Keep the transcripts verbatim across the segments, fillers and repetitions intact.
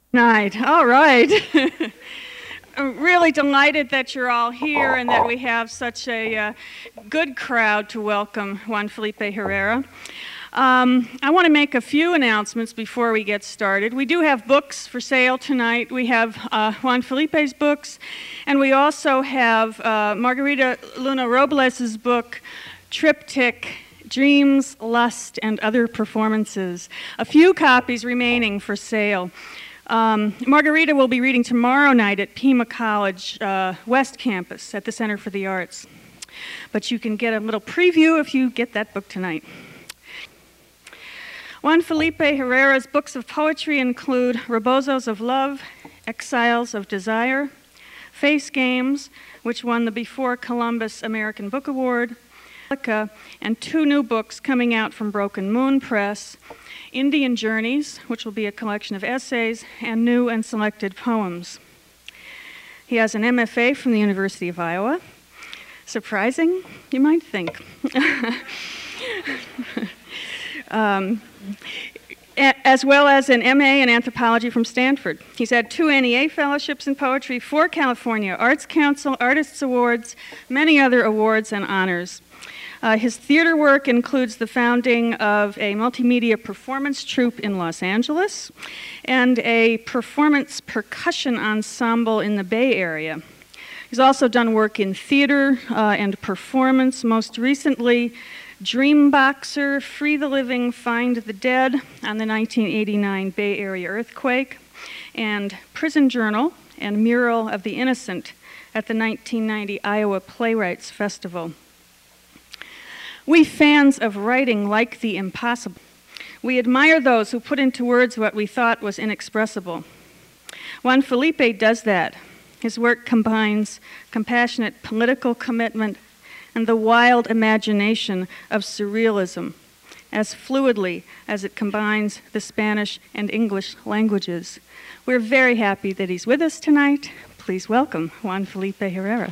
Night. All right. I'm really delighted that you're all here and that we have such a uh, good crowd to welcome Juan Felipe Herrera. Um, I want to make a few announcements before we get started. We do have books for sale tonight. We have uh, Juan Felipe's books, and we also have uh, Margarita Luna Robles' book, Triptych, Dreams, Lust, and Other Performances. A few copies remaining for sale. Um, Margarita will be reading tomorrow night at Pima College uh, West Campus at the Center for the Arts. But you can get a little preview if you get that book tonight. Juan Felipe Herrera's books of poetry include Rebozos of Love, Exiles of Desire, Face Games, which won the Before Columbus American Book Award, and two new books coming out from Broken Moon Press, Indian Journeys, which will be a collection of essays, and new and selected poems. He has an M F A from the University of Iowa. Surprising, you might think. um, as well as an M A in anthropology from Stanford. He's had two N E A fellowships in poetry, four California Arts Council Artists Awards, many other awards and honors. Uh, his theater work includes the founding of a multimedia performance troupe in Los Angeles and a performance percussion ensemble in the Bay Area. He's also done work in theater uh, and performance, most recently Dreamboxer, Free the Living, Find the Dead on the nineteen eighty-nine Bay Area earthquake, and Prison Journal and Mural of the Innocent at the nineteen ninety Iowa Playwrights Festival. We fans of writing like the impossible. We admire those who put into words what we thought was inexpressible. Juan Felipe does that. His work combines compassionate political commitment and the wild imagination of surrealism as fluidly as it combines the Spanish and English languages. We're very happy that he's with us tonight. Please welcome Juan Felipe Herrera.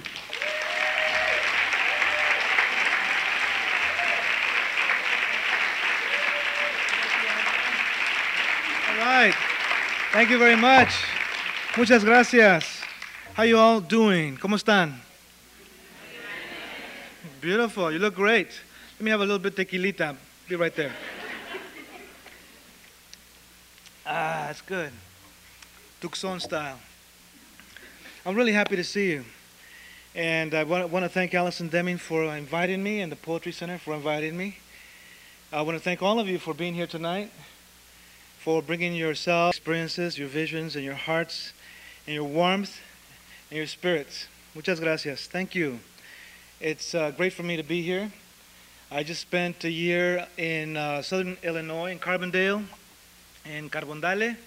Thank you very much. Muchas gracias. How you all doing? ¿Cómo están? Beautiful. You look great. Let me have a little bit of tequilita. Be right there. Ah, that's good. Tucson style. I'm really happy to see you. And I want, want to thank Allison Deming for inviting me and the Poetry Center for inviting me. I want to thank all of you for being here tonight, for bringing yourselves, experiences, your visions, and your hearts, and your warmth, and your spirits. Muchas gracias. Thank you. It's uh, great for me to be here. I just spent a year in uh, southern Illinois, in Carbondale, in Carbondale.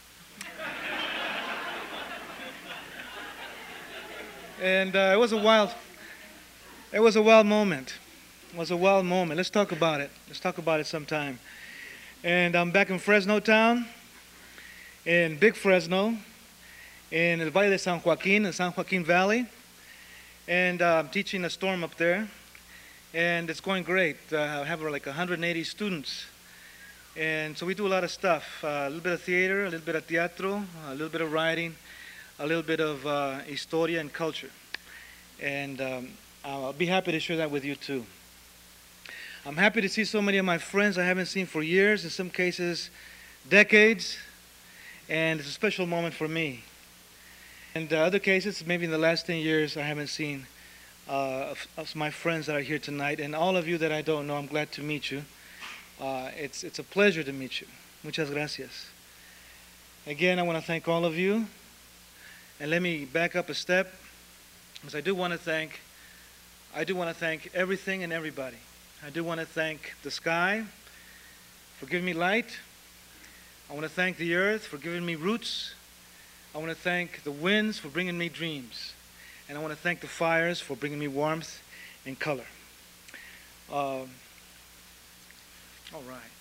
And uh, it was a wild, it was a wild moment. It was a wild moment. Let's talk about it. Let's talk about it sometime. And I'm back in Fresno town, in Big Fresno, in El Valle de San Joaquin, in San Joaquin Valley. And uh, I'm teaching a storm up there. And it's going great. Uh, I have like one hundred eighty students. And so we do a lot of stuff. Uh, a little bit of theater, a little bit of teatro, a little bit of writing, a little bit of uh, historia and culture. And um, I'll be happy to share that with you too. I'm happy to see so many of my friends I haven't seen for years, in some cases decades, and it's a special moment for me. In uh, other cases, maybe in the last ten years, I haven't seen uh, of, of my friends that are here tonight, and all of you that I don't know, I'm glad to meet you. Uh, it's, it's a pleasure to meet you. Muchas gracias. Again, I want to thank all of you, and let me back up a step, because I do want to thank, I do want to thank everything and everybody. I do want to thank the sky for giving me light. I want to thank the earth for giving me roots. I want to thank the winds for bringing me dreams. And I want to thank the fires for bringing me warmth and color. Uh, all right.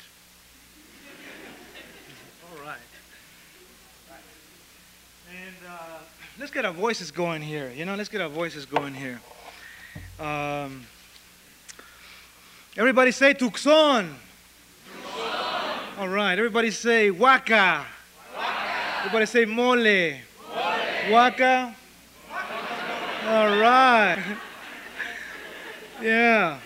All right. And uh, let's get our voices going here. You know, let's get our voices going here. Um, Everybody say Tucson. Tucson. All right. Everybody say Waka. Waka. Everybody say mole. Mole. Waka. All right. Yeah.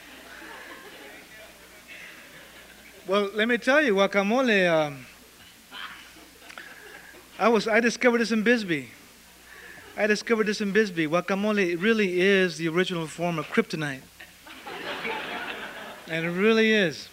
Well, let me tell you, guacamole. Um, I was I discovered this in Bisbee. I discovered this in Bisbee. Guacamole really is the original form of kryptonite, and it really is.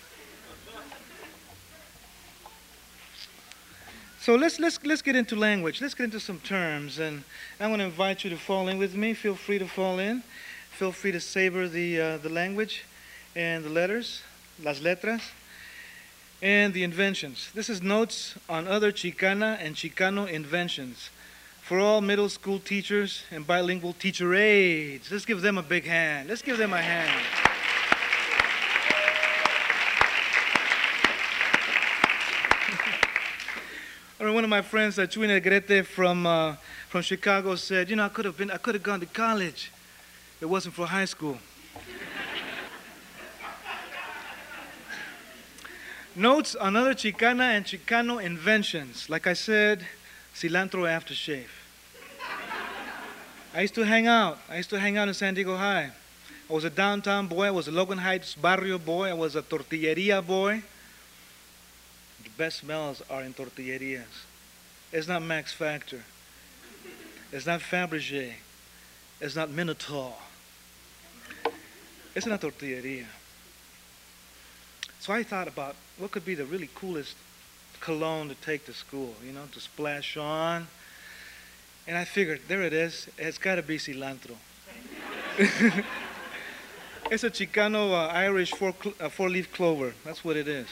So let's let's let's get into language. Let's get into some terms, and I'm going to invite you to fall in with me. Feel free to fall in. Feel free to savor the uh, the language and the letters, las letras. And the inventions. This is notes on other Chicana and Chicano inventions for all middle school teachers and bilingual teacher aides. Let's give them a big hand. Let's give them a hand. Or one of my friends, uh, Chuy Negrete from uh, from Chicago, said, "You know, I could have been, I could have gone to college if it wasn't for high school." Notes on other Chicana and Chicano inventions. Like I said, cilantro aftershave. I used to hang out. I used to hang out in San Diego High. I was a downtown boy. I was a Logan Heights barrio boy. I was a tortilleria boy. The best smells are in tortillerias. It's not Max Factor. It's not Fabergé. It's not Minotaur. It's not tortilleria. So I thought about what could be the really coolest cologne to take to school, you know, to splash on. And I figured, there it is. It's got to be cilantro. It's a Chicano uh, Irish four, uh, four-leaf clover. That's what it is.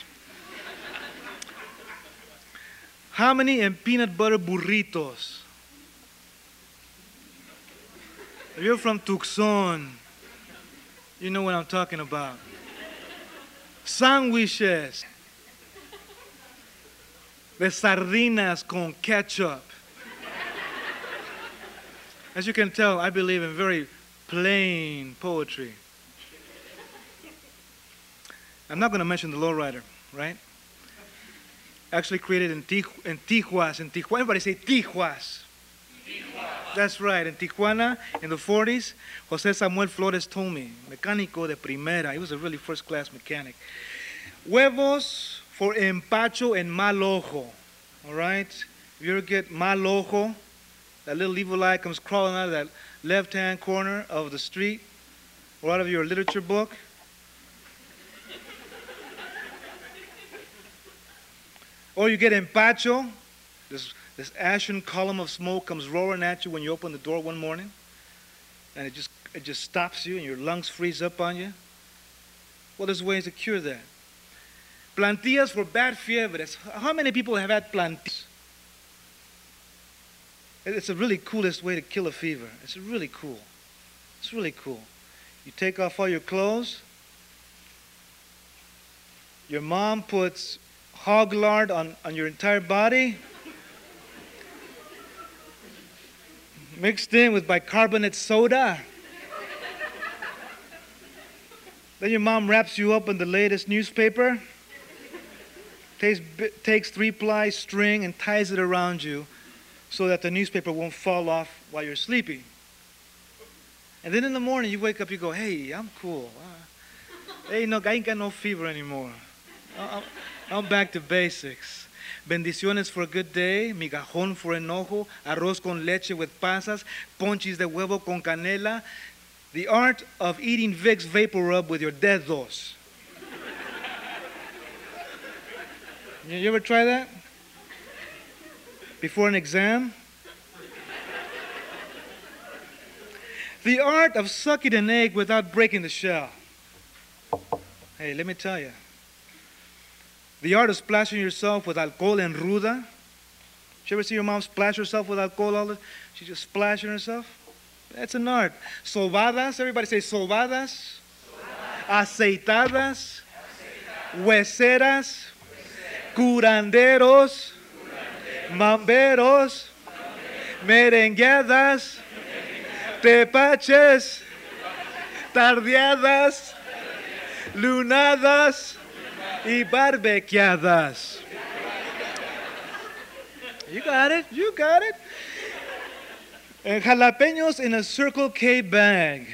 Hominy and peanut butter burritos. If you're from Tucson, you know what I'm talking about. Sandwiches de sardinas con ketchup. As you can tell, I believe in very plain poetry. I'm not going to mention the lowrider, right? Actually created in, Tiju in Tijuas, in Tijuana. Everybody say Tijuas. Tijuas. That's right. In Tijuana, in the forties, Jose Samuel Flores told me, mecánico de primera. He was a really first-class mechanic. Huevos for empacho and mal ojo. All right? If you ever get mal ojo, that little evil eye comes crawling out of that left-hand corner of the street or out of your literature book. Or you get empacho, this, this ashen column of smoke comes roaring at you when you open the door one morning, and it just, it just stops you and your lungs freeze up on you. Well, there's ways to cure that. Plantillas for bad fiebres. How many people have had plantillas? It's the really coolest way to kill a fever. It's really cool. It's really cool. You take off all your clothes. Your mom puts hog lard on, on your entire body, mixed in with bicarbonate soda. Then your mom wraps you up in the latest newspaper, takes, takes three-ply string and ties it around you so that the newspaper won't fall off while you're sleeping. And then in the morning you wake up, you go, hey, I'm cool. Uh, hey, no, I ain't got no fever anymore. I'm, I'm back to basics. Bendiciones for a good day, migajón for enojo, arroz con leche with pasas, ponchis de huevo con canela, the art of eating Vicks Vapor Rub with your dedos. You, you ever try that? Before an exam? The art of sucking an egg without breaking the shell. Hey, let me tell you. The art of splashing yourself with alcohol en ruda. Did you ever see your mom splash herself with alcohol all the She's just splashing herself? That's an art. Sobadas, everybody say sobadas. Sobadas. Aceitadas. Aceitadas. Hueseras. Hueseras. Curanderos. Curanderos. Mamberos. Mamberos. Merengueadas. Tepaches. Tardeadas. Lunadas. Y barbequeadas. You got it. You got it. And jalapenos in a Circle K bag.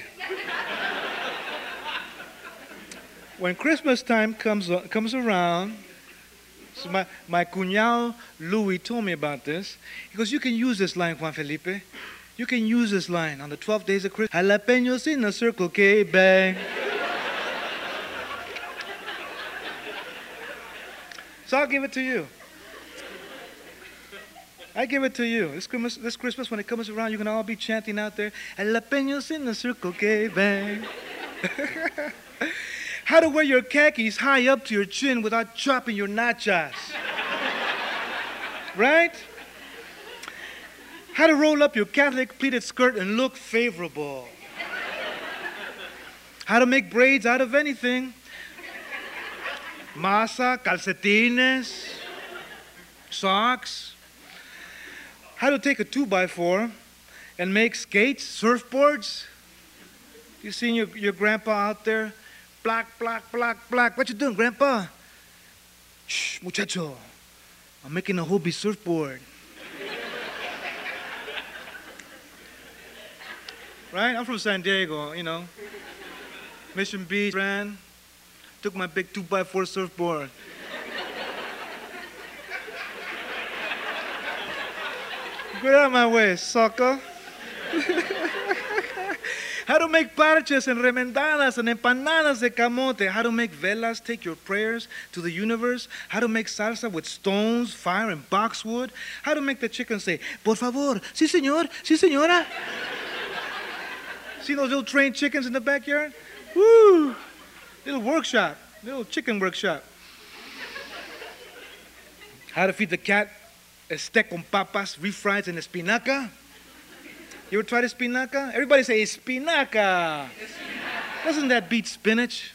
When Christmas time comes comes around, so my, my cuñado Louis told me about this. He goes, you can use this line, Juan Felipe. You can use this line on the twelve days of Christmas. Jalapenos in a Circle K bag. So I'll give it to you. I give it to you. This Christmas, this Christmas, when it comes around, you can all be chanting out there, jalapenos in a Circle K bag. How to wear your khakis high up to your chin without chopping your nachas. Right? How to roll up your Catholic pleated skirt and look favorable. How to make braids out of anything. Masa, calcetines, socks. How to take a two by four and make skates, surfboards. You seen your, your grandpa out there? Black, black, black, black. What you doing, Grandpa? Shh, muchacho. I'm making a Hobie surfboard. Right? I'm from San Diego, you know. Mission Beach, ran. Took my big two by four surfboard. Get out of my way, sucker. How to make parches and remendadas and empanadas de camote. How to make velas, take your prayers to the universe. How to make salsa with stones, fire, and boxwood. How to make the chicken say, por favor, sí señor, sí señora. See those little trained chickens in the backyard? Woo! Little workshop, little chicken workshop. How to feed the cat steak con papas, refried in espinaca. You ever tried espinaca? Everybody say espinaca. espinaca. Doesn't that beat spinach?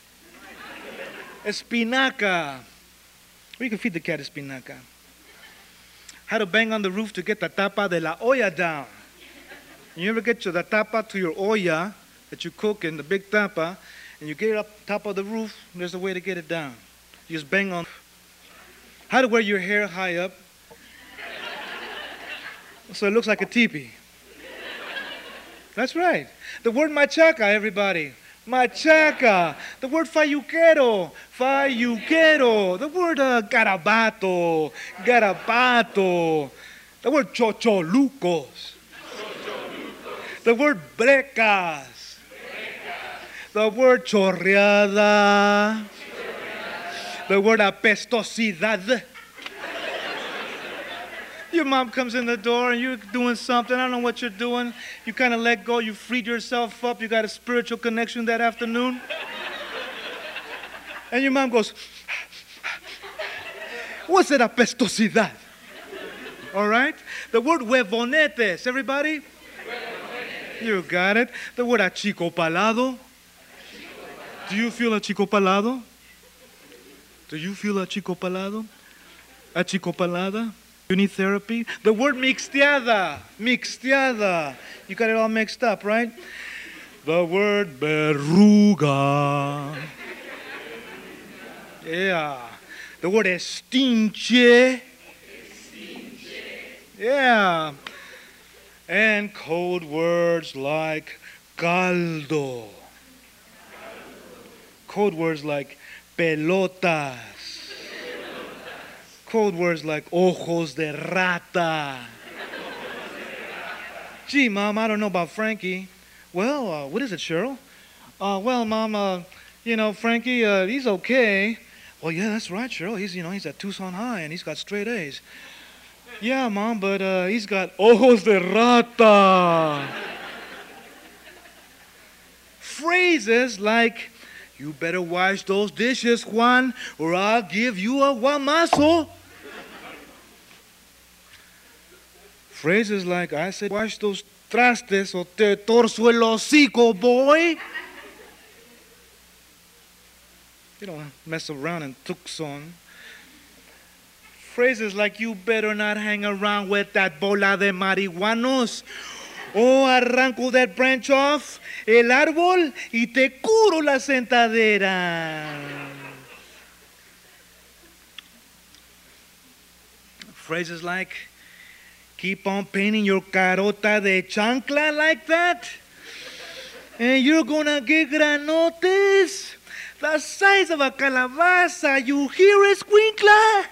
Espinaca. Or you can feed the cat espinaca. How to bang on the roof to get the tapa de la olla down. You ever get your, the tapa to your olla that you cook in, the big tapa, and you get it up top of the roof, there's a way to get it down. You just bang on. How to wear your hair high up so it looks like a teepee. That's right. The word machaca, everybody. Machaca. The word fayuquero. Fayuquero. The word uh, garabato. Garabato. The word chocholucos. The word brecas. The word chorreada. The word apestosidad. Your mom comes in the door and you're doing something. I don't know what you're doing. You kind of let go. You freed yourself up. You got a spiritual connection that afternoon. And your mom goes, what's that apestosidad? All right? The word huevonetes. Everybody? You got it. The word achicopalado. Do you feel achicopalado? Do you feel achicopalado? Achicopalada? You need therapy? The word mixteada. Mixteada. You got it all mixed up, right? The word verruga. Yeah. The word estinche. Yeah. And code words like caldo. Code words like pelotas. Code words like ojos de rata. Gee, Mom, I don't know about Frankie. Well, uh, what is it, Cheryl? Uh, well, Mom, uh, you know, Frankie, uh, he's okay. Well, yeah, that's right, Cheryl. He's, you know, he's at Tucson High and he's got straight A's. Yeah, Mom, but uh, he's got ojos de rata. Phrases like, you better wash those dishes, Juan, or I'll give you a guamazo. Phrases like, I said, wash those trastes o te torzo el hocico, boy. You don't mess around in Tucson. Phrases like, you better not hang around with that bola de marihuanos. O arranco that branch off el árbol y te curo la sentadera. Phrases like, Keep on painting your carota de chancla like that, and you're gonna get granotes the size of a calabaza. You hear, escuincla?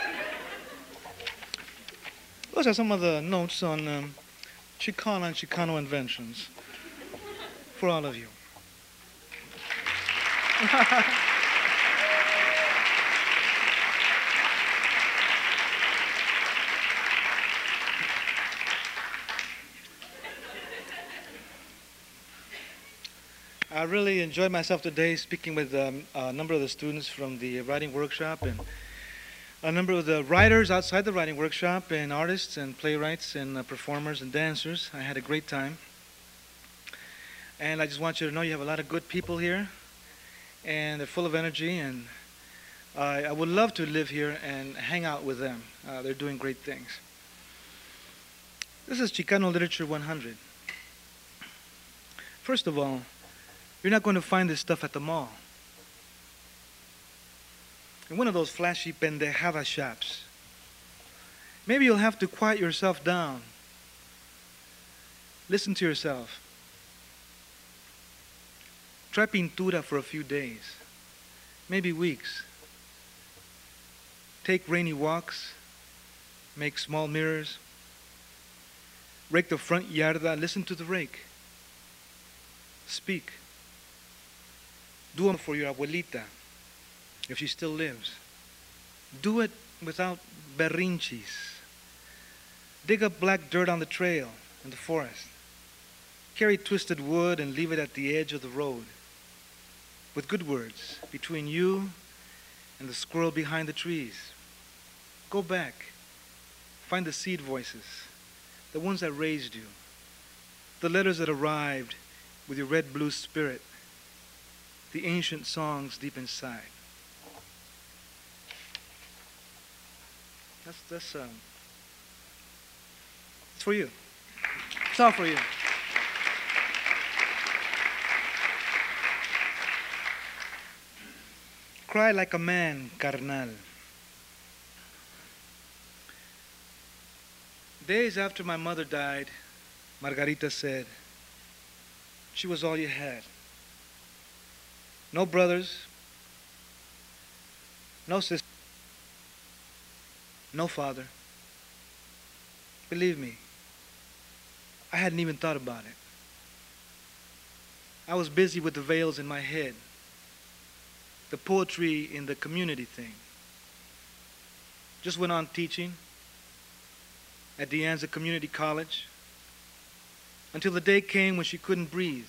Those are some of the notes on um, Chicano and Chicano inventions for all of you. I really enjoyed myself today speaking with um, a number of the students from the writing workshop and a number of the writers outside the writing workshop and artists and playwrights and uh, performers and dancers. I had a great time. And I just want you to know you have a lot of good people here and they're full of energy, and I, I would love to live here and hang out with them. Uh, they're doing great things. This is Chicano Literature one hundred. First of all, you're not going to find this stuff at the mall. In one of those flashy pendejada shops. Maybe you'll have to quiet yourself down. Listen to yourself. Try pintura for a few days, maybe weeks. Take rainy walks, make small mirrors, rake the front yarda, listen to the rake. Speak. Do it for your abuelita, if she still lives. Do it without berrinches. Dig up black dirt on the trail in the forest. Carry twisted wood and leave it at the edge of the road. With good words between you and the squirrel behind the trees. Go back. Find the seed voices, the ones that raised you, the letters that arrived with your red-blue spirit, the ancient songs deep inside. That's, that's, um, it's for you. It's all for you. Cry like a man, carnal. Days after my mother died, Margarita said, she was all you had. No brothers, no sister, no father. Believe me, I hadn't even thought about it. I was busy with the veils in my head, the poetry in the community thing. Just went on teaching at De Anza Community College until the day came when she couldn't breathe.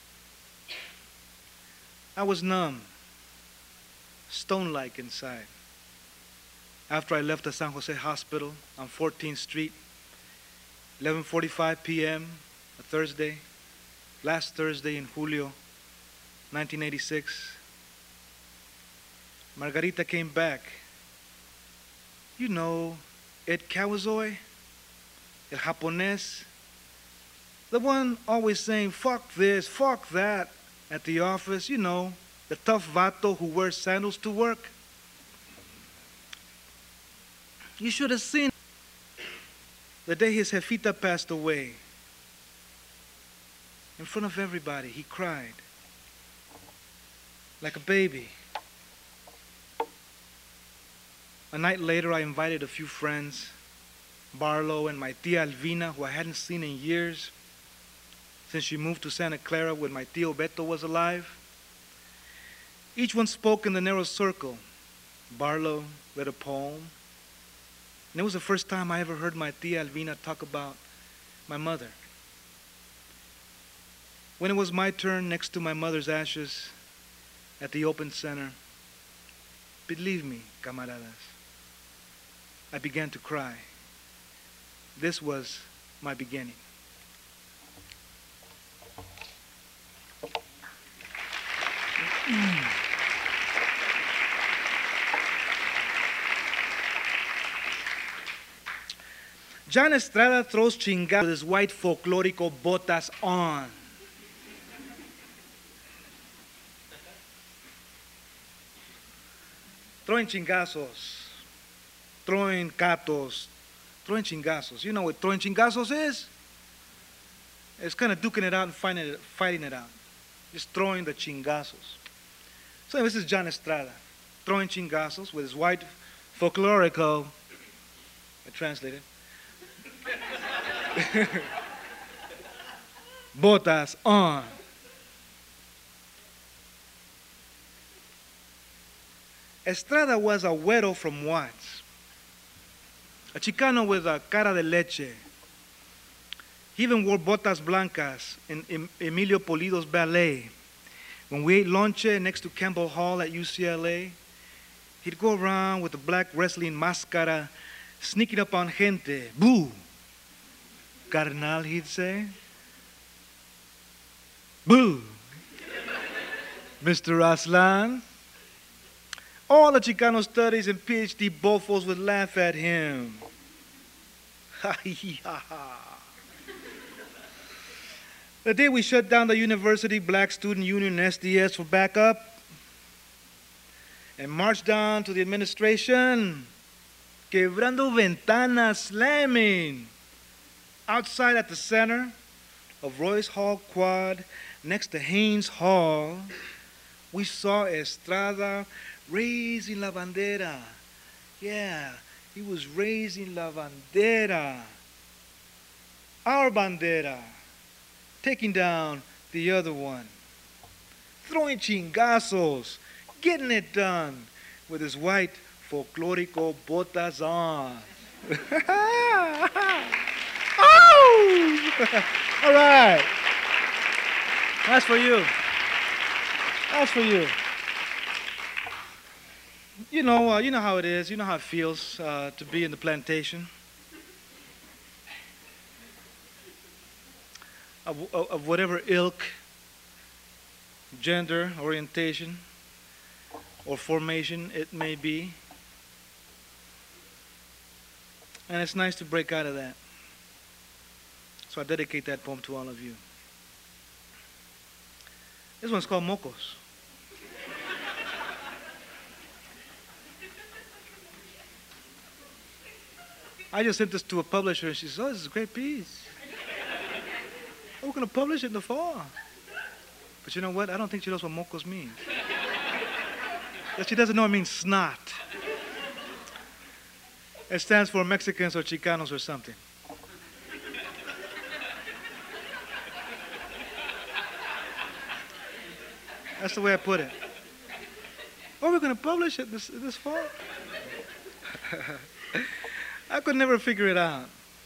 I was numb, stone-like inside. After I left the San Jose Hospital on fourteenth Street, eleven forty-five p m, a Thursday, last Thursday in Julio, nineteen eighty-six, Margarita came back. You know, Ed Kawasoy, El Japonés, the one always saying, fuck this, fuck that, at the office, you know, the tough vato who wears sandals to work. You should have seen the day his jefita passed away. In front of everybody, he cried like a baby. A night later, I invited a few friends, Barlow and my tia Alvina, who I hadn't seen in years, since she moved to Santa Clara when my tío Beto was alive. Each one spoke in the narrow circle. Barlow read a poem. And it was the first time I ever heard my tia Alvina talk about my mother. When it was my turn next to my mother's ashes at the open center, believe me, camaradas, I began to cry. This was my beginning. John Estrada throws chingados with his white folklorico botas on. Throwing chingazos, throwing catos, Throwing chingazos. You know what throwing chingazos is? It's kind of duking it out and fighting it, fighting it out. Just throwing the chingazos. So this is John Estrada, throwing chingazos with his white folklorico, I translated, botas on. Estrada was a güero from Watts, a Chicano with a cara de leche. He even wore botas blancas in Emilio Polido's ballet. When we ate lonche next to Campbell Hall at U C L A, he'd go around with a black wrestling máscara, sneaking up on gente. Boo! Carnal, he'd say. Boo! Mister Aslan. All the Chicano studies and PhD bofos would laugh at him. Ha ha ha. The day we shut down the University Black Student Union S D S for backup and marched down to the administration, quebrando ventanas, slamming. Outside at the center of Royce Hall Quad, next to Haynes Hall, we saw Estrada raising la bandera. Yeah, he was raising la bandera. Our bandera. Taking down the other one. Throwing chingazos. Getting it done with his white folklorico botas on. Oh! All right. That's for you. That's for you. You know, uh, you know how it is. You know how it feels uh, to be in the plantation. Of, of, of whatever ilk, gender, orientation, or formation it may be. And it's nice to break out of that. So I dedicate that poem to all of you. This one's called Mocos. I just sent this to a publisher and she said, oh, this is a great piece. We're going to publish it in the fall. But you know what? I don't think she knows what mocos means. She doesn't know it means snot. It stands for Mexicans or Chicanos or something. That's the way I put it. Oh, we're going to publish it this, this fall? I could never figure it out.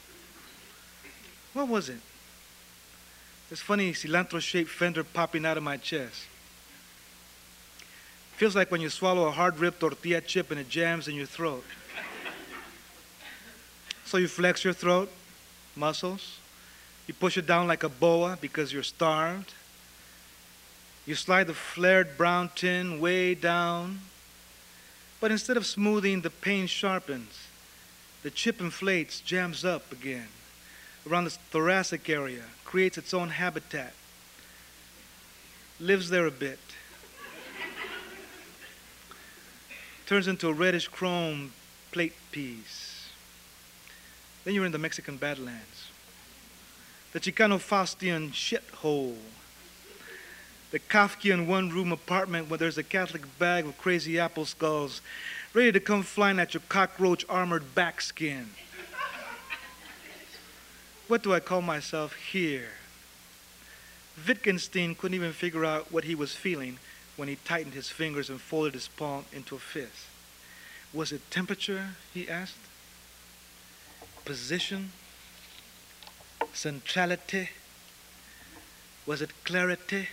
What was it? This funny cilantro-shaped fender popping out of my chest. Feels like when you swallow a hard-ribbed tortilla chip and it jams in your throat. So you flex your throat, muscles. You push it down like a boa because you're starved. You slide the flared brown tin way down. But instead of smoothing, the pain sharpens. The chip inflates, jams up again around the thoracic area, creates its own habitat, lives there a bit, turns into a reddish chrome plate piece. Then you're in the Mexican Badlands, the Chicano Faustian shithole, the Kafkian one-room apartment where there's a Catholic bag of crazy apple skulls ready to come flying at your cockroach-armored backskin. What do I call myself here? Wittgenstein couldn't even figure out what he was feeling when he tightened his fingers and folded his palm into a fist. Was it temperature, he asked? Position? Centrality? Was it clarity?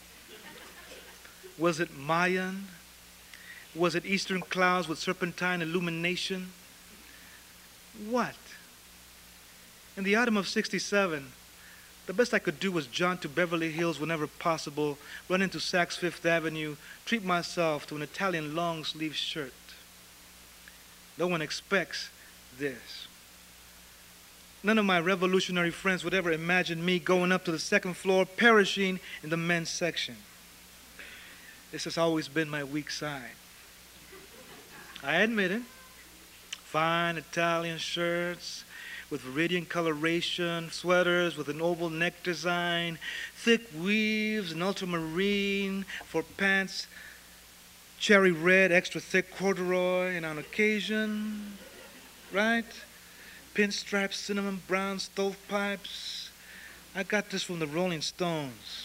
Was it Mayan? Was it eastern clouds with serpentine illumination? What? In the autumn of sixty-seven, the best I could do was jaunt to Beverly Hills whenever possible, run into Saks Fifth Avenue, treat myself to an Italian long-sleeve shirt. No one expects this. None of my revolutionary friends would ever imagine me going up to the second floor, perishing in the men's section. This has always been my weak side. I admit it. Fine Italian shirts, with viridian coloration, sweaters with an oval neck design, thick weaves and ultramarine for pants, cherry red, extra thick corduroy, and on occasion, right? Pinstripes, cinnamon brown stovepipes. I got this from the Rolling Stones.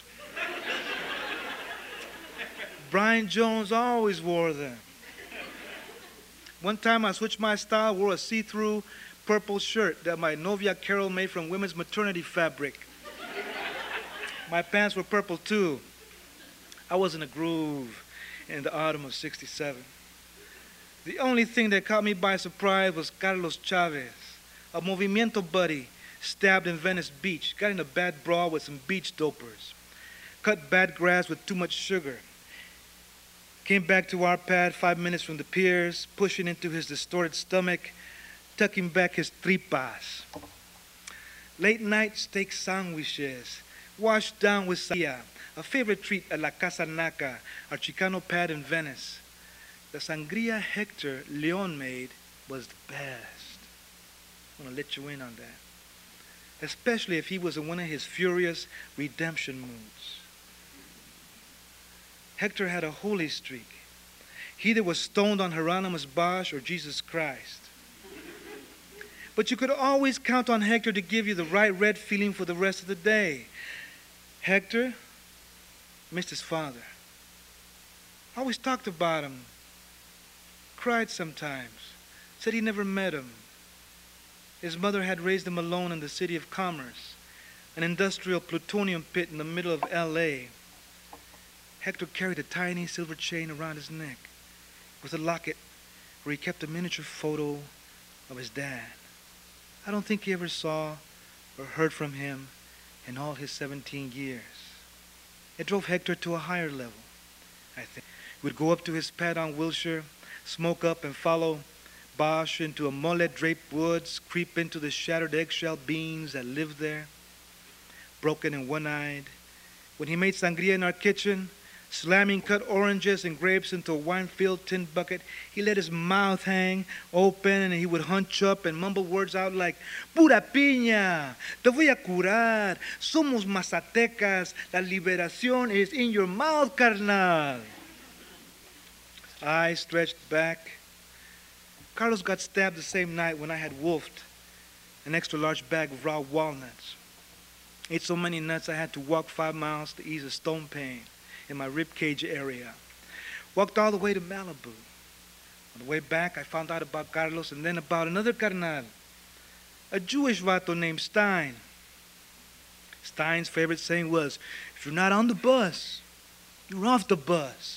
Brian Jones always wore them. One time I switched my style, wore a see-through purple shirt that my novia Carol made from women's maternity fabric. My pants were purple too. I was in a groove in the autumn of sixty-seven. The only thing that caught me by surprise was Carlos Chavez, a Movimiento buddy, stabbed in Venice Beach, got in a bad brawl with some beach dopers, cut bad grass with too much sugar, came back to our pad five minutes from the piers, pushing into his distorted stomach, tucking back his tripas. Late night steak sandwiches, washed down with sangria, a favorite treat at La Casa Naca, our Chicano pad in Venice. The sangria Hector Leon made was the best. I want to let you in on that. Especially if he was in one of his furious redemption moods. Hector had a holy streak. He either was stoned on Hieronymus Bosch or Jesus Christ. But you could always count on Hector to give you the right red feeling for the rest of the day. Hector missed his father. Always talked about him. Cried sometimes. Said he never met him. His mother had raised him alone in the city of commerce, an industrial plutonium pit in the middle of L A. Hector carried a tiny silver chain around his neck with a locket where he kept a miniature photo of his dad. I don't think he ever saw or heard from him in all his seventeen years. It drove Hector to a higher level, I think. He would go up to his pad on Wilshire, smoke up and follow Bosch into a mullet-draped woods, creep into the shattered eggshell beans that lived there, broken and one-eyed. When he made sangria in our kitchen, slamming cut oranges and grapes into a wine-filled tin bucket, he let his mouth hang open and he would hunch up and mumble words out like, "Pura piña, te voy a curar, somos mazatecas, la liberación is in your mouth, carnal." Eyes stretched back. Carlos got stabbed the same night when I had wolfed an extra large bag of raw walnuts. Ate so many nuts I had to walk five miles to ease a stone pain in my rib cage area. Walked all the way to Malibu. On the way back, I found out about Carlos and then about another carnal, a Jewish vato named Stein. Stein's favorite saying was, "If you're not on the bus, you're off the bus.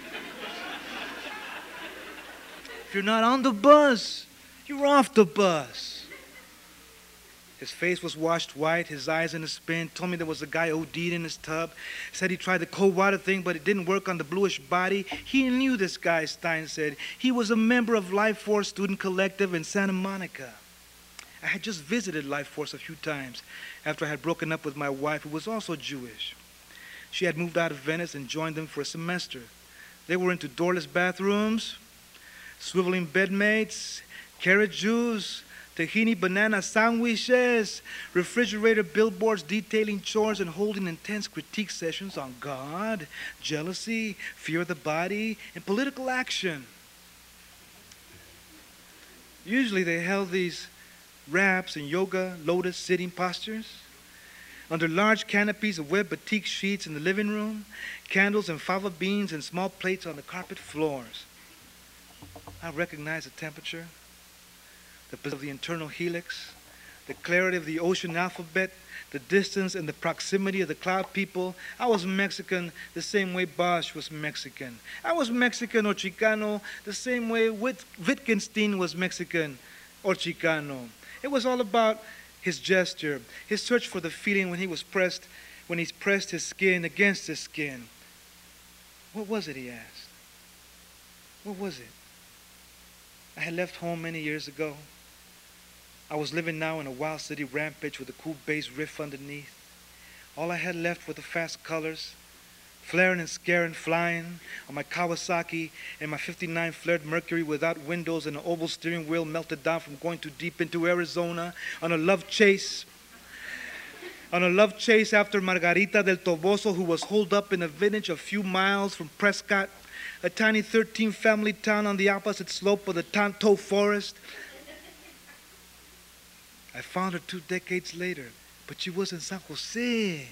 If you're not on the bus, you're off the bus." His face was washed white, his eyes in a spin, told me there was a guy O D'd in his tub, said he tried the cold water thing, but it didn't work on the bluish body. He knew this guy, Stein said. He was a member of Life Force Student Collective in Santa Monica. I had just visited Life Force a few times after I had broken up with my wife, who was also Jewish. She had moved out of Venice and joined them for a semester. They were into doorless bathrooms, swiveling bedmates, carrot juice, tahini banana sandwiches, refrigerator billboards detailing chores and holding intense critique sessions on God, jealousy, fear of the body, and political action. Usually they held these wraps in yoga, lotus sitting postures. Under large canopies of web batik sheets in the living room, candles and fava beans and small plates on the carpet floors. I recognize the temperature, the position of the internal helix, the clarity of the ocean alphabet, the distance and the proximity of the cloud people. I was Mexican the same way Bosch was Mexican. I was Mexican or Chicano the same way Wit- Wittgenstein was Mexican or Chicano. It was all about his gesture, his search for the feeling when he was pressed, when he pressed his skin against his skin. What was it, he asked? What was it? I had left home many years ago. I was living now in a wild city rampage with a cool bass riff underneath. All I had left were the fast colors, flaring and scaring, flying on my Kawasaki and my fifty-nine flared Mercury without windows and an oval steering wheel melted down from going too deep into Arizona on a love chase. On a love chase after Margarita del Toboso, who was holed up in a village a few miles from Prescott, a tiny thirteen family town on the opposite slope of the Tonto Forest. I found her two decades later, but she was in San Jose.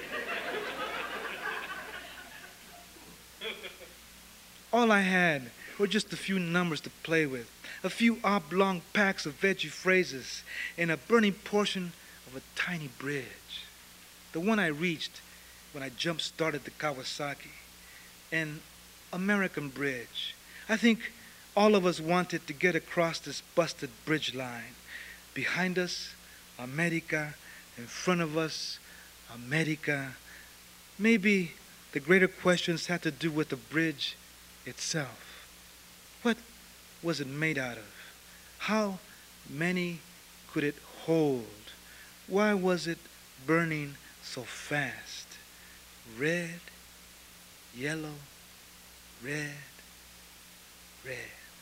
All I had were just a few numbers to play with, a few oblong packs of veggie phrases, and a burning portion of a tiny bridge. The one I reached when I jump-started the Kawasaki. An American bridge. I think all of us wanted to get across this busted bridge line. Behind us, America. In front of us, America. Maybe the greater questions had to do with the bridge itself. What was it made out of? How many could it hold? Why was it burning so fast? Red, yellow, red, red.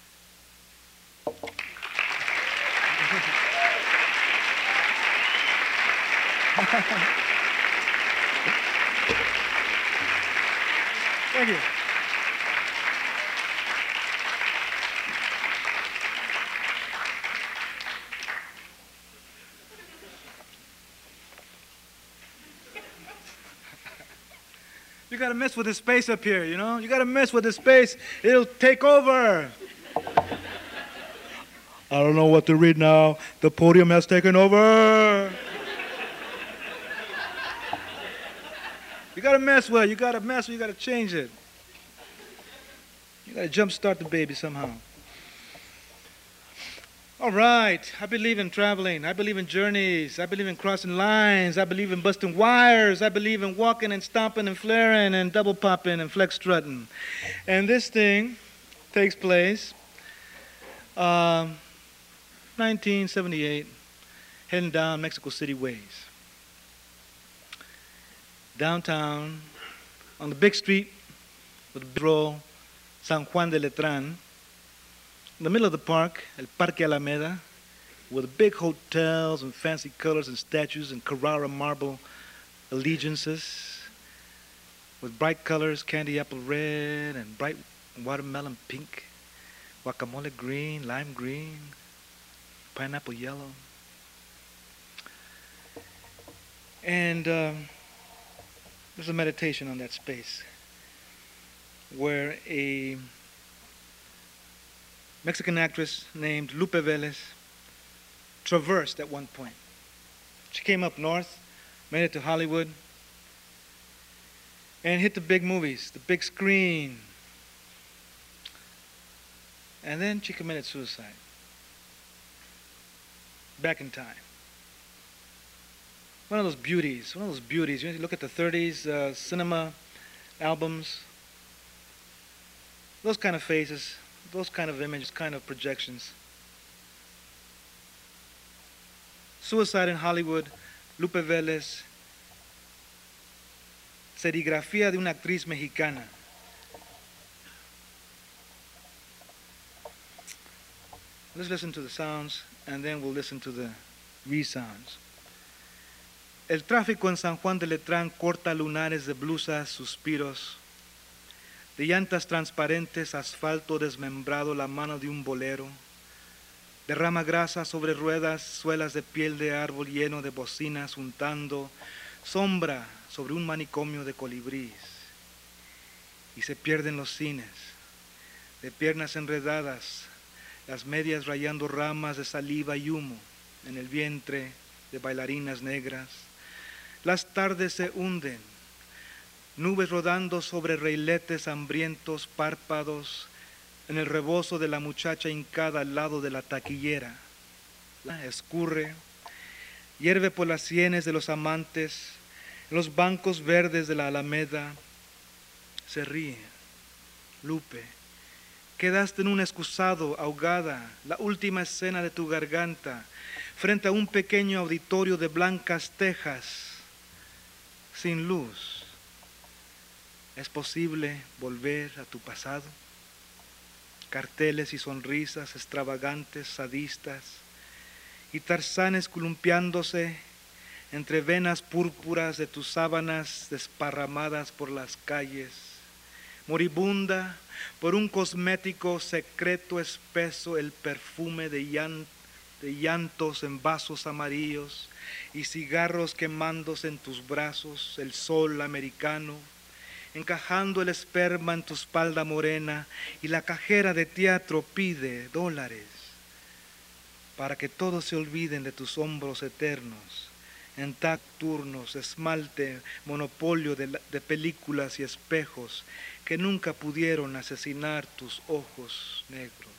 Thank you. You gotta mess with the space up here, you know? You gotta mess with the space. It'll take over. I don't know what to read now. The podium has taken over. You gotta mess with it. You gotta mess with it. You gotta change it. You gotta jumpstart the baby somehow. All right. I believe in traveling. I believe in journeys. I believe in crossing lines. I believe in busting wires. I believe in walking and stomping and flaring and double popping and flex strutting. And this thing takes place um, nineteen seventy-eight, heading down Mexico City ways. Downtown, on the big street with the big roll, San Juan de Letran, in the middle of the park, El Parque Alameda, with the big hotels and fancy colors and statues and Carrara marble allegiances, with bright colors, candy apple red and bright watermelon pink, guacamole green, lime green, pineapple yellow. And um, there's a meditation on that space where a Mexican actress named Lupe Velez traversed at one point. She came up north, made it to Hollywood, and hit the big movies, the big screen. And then she committed suicide. Back in time. One of those beauties, one of those beauties. You look at the thirties uh, cinema albums, those kind of faces, those kind of images, kind of projections. Suicide in Hollywood, Lupe Velez, serigrafía de una actriz mexicana. Let's listen to the sounds and then we'll listen to the resounds. El tráfico en San Juan de Letrán corta lunares de blusas, suspiros, de llantas transparentes, asfalto desmembrado, la mano de un bolero, derrama grasa sobre ruedas, suelas de piel de árbol lleno de bocinas, untando sombra sobre un manicomio de colibríes, y se pierden los cines, de piernas enredadas, las medias rayando ramas de saliva y humo en el vientre de bailarinas negras. Las tardes se hunden, nubes rodando sobre reiletes hambrientos párpados en el rebozo de la muchacha hincada al lado de la taquillera. Escurre, hierve por las sienes de los amantes, en los bancos verdes de la Alameda. Se ríe. Lupe, quedaste en un excusado, ahogada, la última escena de tu garganta, frente a un pequeño auditorio de blancas tejas, sin luz. ¿Es posible volver a tu pasado? Carteles y sonrisas extravagantes, sadistas, y tarzanes columpiándose entre venas púrpuras de tus sábanas desparramadas por las calles, moribunda por un cosmético secreto espeso, el perfume de, llan- de llantos en vasos amarillos y cigarros quemándose en tus brazos, el sol americano, encajando el esperma en tu espalda morena, y la cajera de teatro pide dólares para que todos se olviden de tus hombros eternos, en turnos, esmalte, monopolio de, la- de películas y espejos que nunca pudieron asesinar tus ojos negros.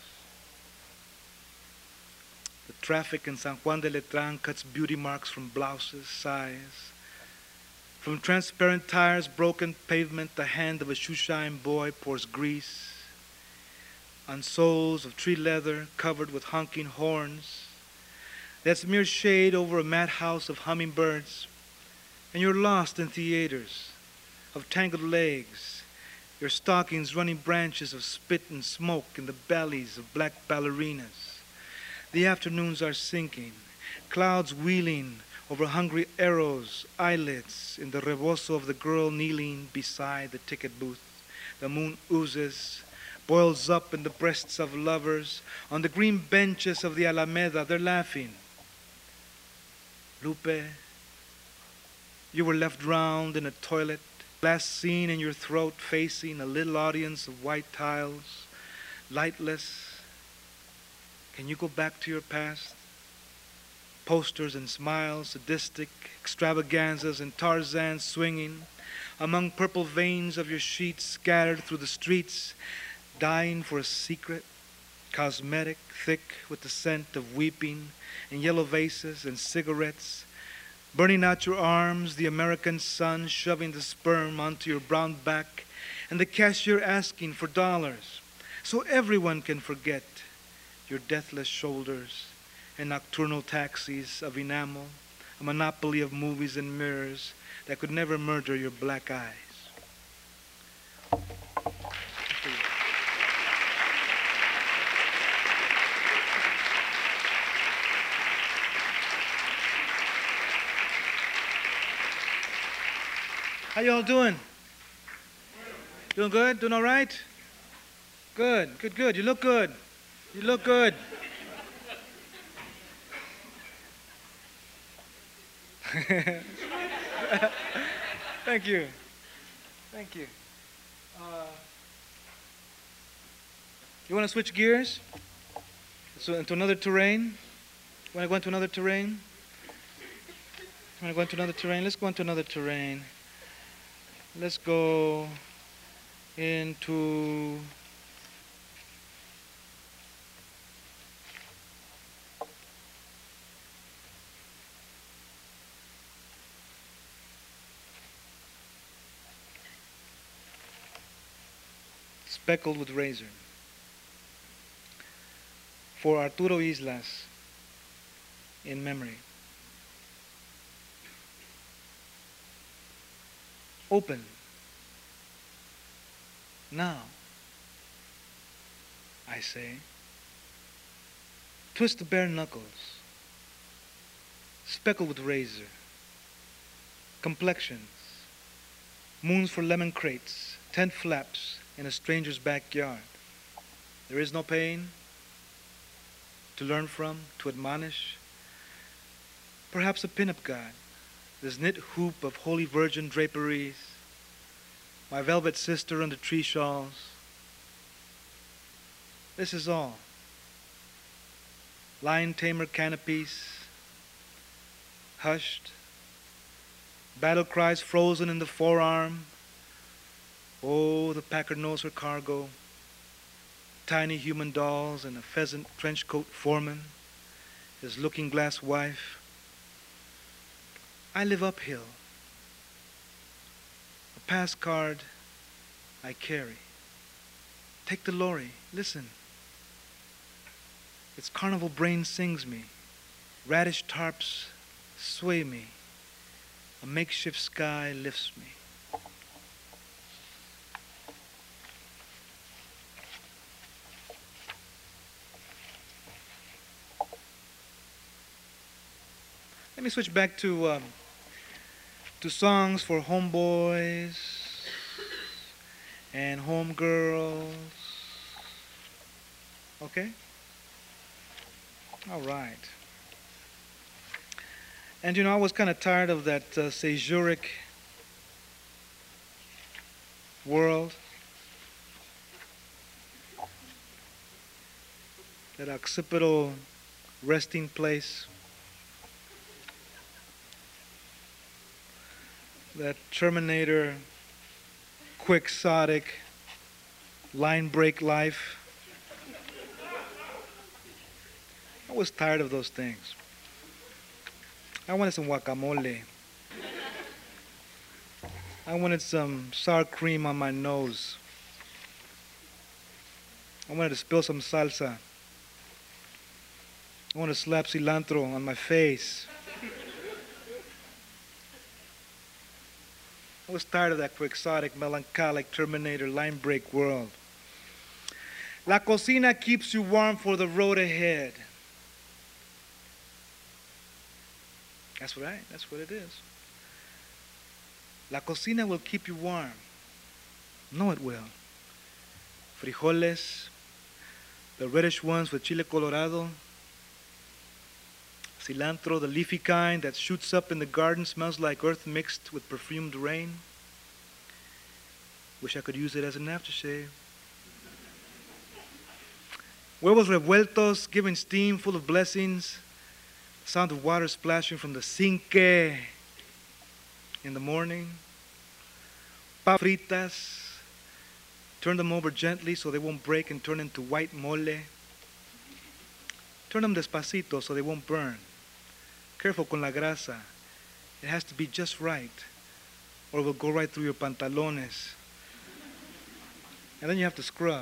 The traffic in San Juan de Letrán cuts beauty marks from blouses, sighs. From transparent tires, broken pavement, the hand of a shoeshine boy pours grease on soles of tree leather covered with honking horns. That's mere shade over a madhouse of hummingbirds, and you're lost in theaters of tangled legs, your stockings running branches of spit and smoke in the bellies of black ballerinas. The afternoons are sinking, clouds wheeling over hungry arrows, eyelids in the rebozo of the girl kneeling beside the ticket booth. The moon oozes, boils up in the breasts of lovers. On the green benches of the Alameda, they're laughing. Lupe, you were left drowned in a toilet, glass scene in your throat, facing a little audience of white tiles, lightless. Can you go back to your past? Posters and smiles, sadistic extravaganzas, and Tarzan swinging among purple veins of your sheets scattered through the streets, dying for a secret, cosmetic, thick with the scent of weeping, in yellow vases and cigarettes, burning out your arms, the American sun shoving the sperm onto your brown back, and the cashier asking for dollars, so everyone can forget your deathless shoulders and nocturnal taxis of enamel, a monopoly of movies and mirrors that could never murder your black eyes. How y'all doing? Doing good? Doing all right? Good, good, good. You look good. You look good. Thank you. Thank you. Uh, you want to switch gears? So into another terrain? Want to go into another terrain? Want to go into another terrain? Let's go into another terrain. Let's go into Speckled with Razor. For Arturo Islas, in memory. Open. Now, I say. Twist the bare knuckles. Speckled with razor. Complexions. Moons for lemon crates. Tent flaps in a stranger's backyard. There is no pain to learn from, to admonish. Perhaps a pinup god. This knit hoop of holy virgin draperies, my velvet sister under tree shawls. This is all. Lion tamer canopies, hushed, battle cries frozen in the forearm. Oh, the Packard knows her cargo. Tiny human dolls and a pheasant trenchcoat foreman, his looking glass wife. I live uphill. A pass card I carry. Take the lorry, listen. Its carnival brain sings me. Radish tarps sway me. A makeshift sky lifts me. Let me switch back to um, to songs for homeboys and homegirls. Okay? All right. And you know, I was kind of tired of that uh, Sejuric world, that occipital resting place, that Terminator, quixotic, line break life. I was tired of those things. I wanted some guacamole. I wanted some sour cream on my nose. I wanted to spill some salsa. I wanted to slap cilantro on my face. I was tired of that quixotic, melancholic, Terminator, line break world. La cocina keeps you warm for the road ahead. That's right, that's what it is. La cocina will keep you warm. No, it will. Frijoles, the reddish ones with chile colorado. Cilantro, the leafy kind that shoots up in the garden, smells like earth mixed with perfumed rain. Wish I could use it as an aftershave. Huevos revueltos, giving steam, full of blessings. Sound of water splashing from the sink in the morning. Papas fritas. Turn them over gently so they won't break and turn into white mole. Turn them despacito so they won't burn. Careful con la grasa. It has to be just right, or it will go right through your pantalones. And then you have to scrub.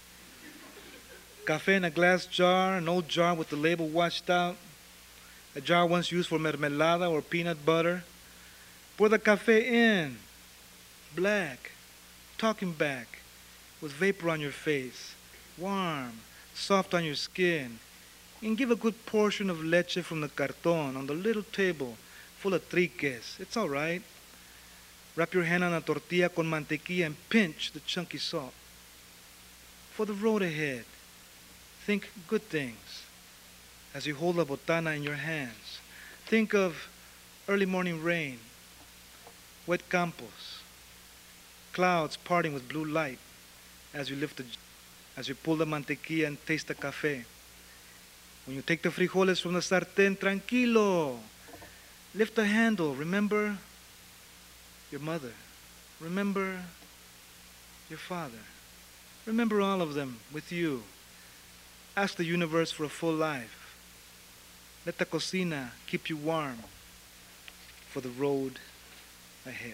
Café in a glass jar, an old jar with the label washed out. A jar once used for mermelada or peanut butter. Pour the café in, black, talking back, with vapor on your face, warm, soft on your skin. And give a good portion of leche from the carton on the little table full of triques. It's all right. Wrap your hand on a tortilla con mantequilla and pinch the chunky salt. For the road ahead, think good things as you hold la botana in your hands. Think of early morning rain, wet campos, clouds parting with blue light as you lift the, as you pull the mantequilla and taste the café. When you take the frijoles from the sartén, tranquilo. Lift the handle. Remember your mother. Remember your father. Remember all of them with you. Ask the universe for a full life. Let the cocina keep you warm for the road ahead.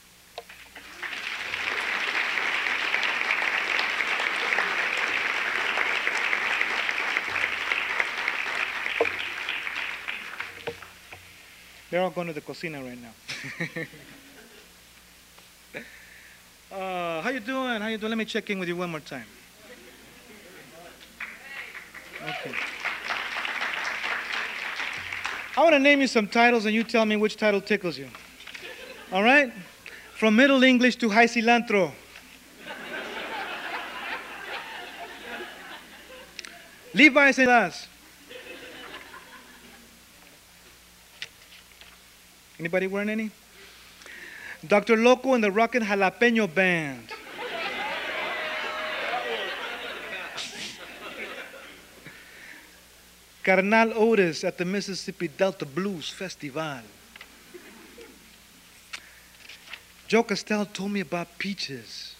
They're all going to the cocina right now. uh, how you doing? How you doing? Let me check in with you one more time. Okay. I want to name you some titles and you tell me which title tickles you. All right? From Middle English to High Cilantro. Levi's and us. Anybody wearing any? Doctor Loco and the Rockin' Jalapeno Band. Carnal Otis at the Mississippi Delta Blues Festival. Joe Castell told me about peaches.